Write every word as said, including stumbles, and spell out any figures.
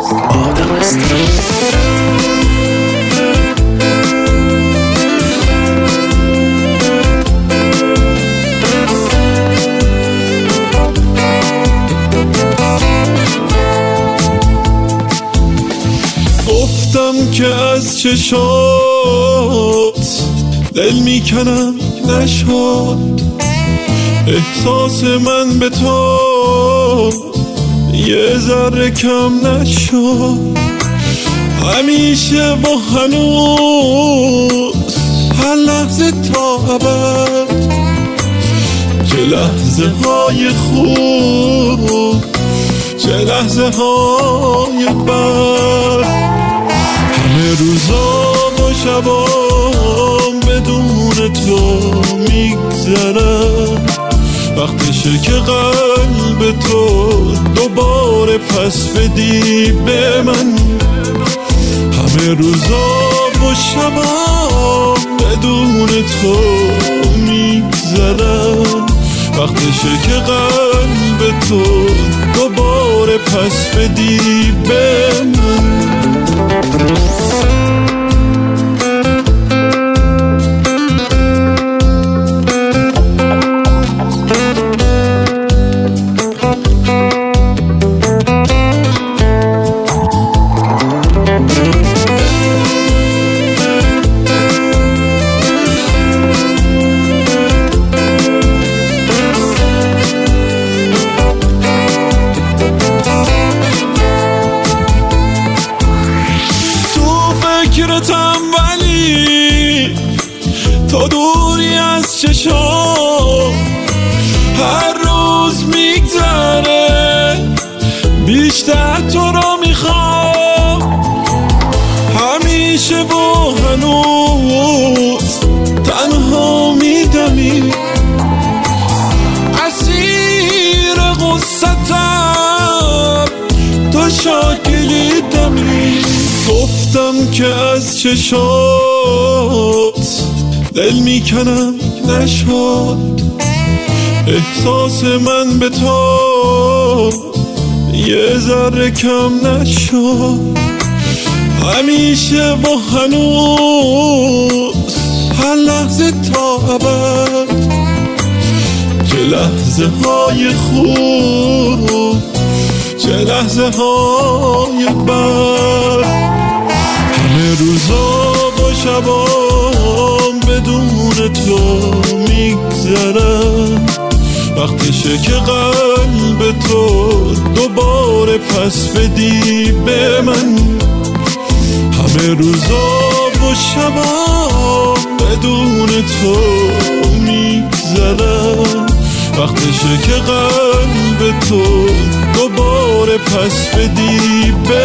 آدم هستم. گفتم که از چشات دل میکنم نشد، احساس من به تو یه ذره کم نشد. همیشه با هنوز هر لحظه تا ابد، چه لحظه های خوب چه لحظه های بد. همه روزا و شبام بدون تو میگذرم، وقتشه که قلب تو دوباره پس بدی به من. همه روزا و شبام بدون تو میگذرم، وقتشه که قلب تو دوباره پس بدی به من. فکرتم ولی تو دوری از چشام، هر روز میگذره بیشتر تو رو میخوام. همیشه با هنوز تنها میدمی، اسیر غصتم تو شاکلی دمی. گفتم که از چشات دل میکنم نشد، احساس من به تو یه ذره کم نشد. همیشه با هنوز هر لحظه تا ابد، چه لحظه های خوب چه لحظه های بد. همه روزا با شبام بدون تو میگذرم، وقتشه که قلب تو دوباره پس بدی به من. همه روزا با شبام بدون تو میگذرم، وقتشه که قلب تو دوباره پس بدی به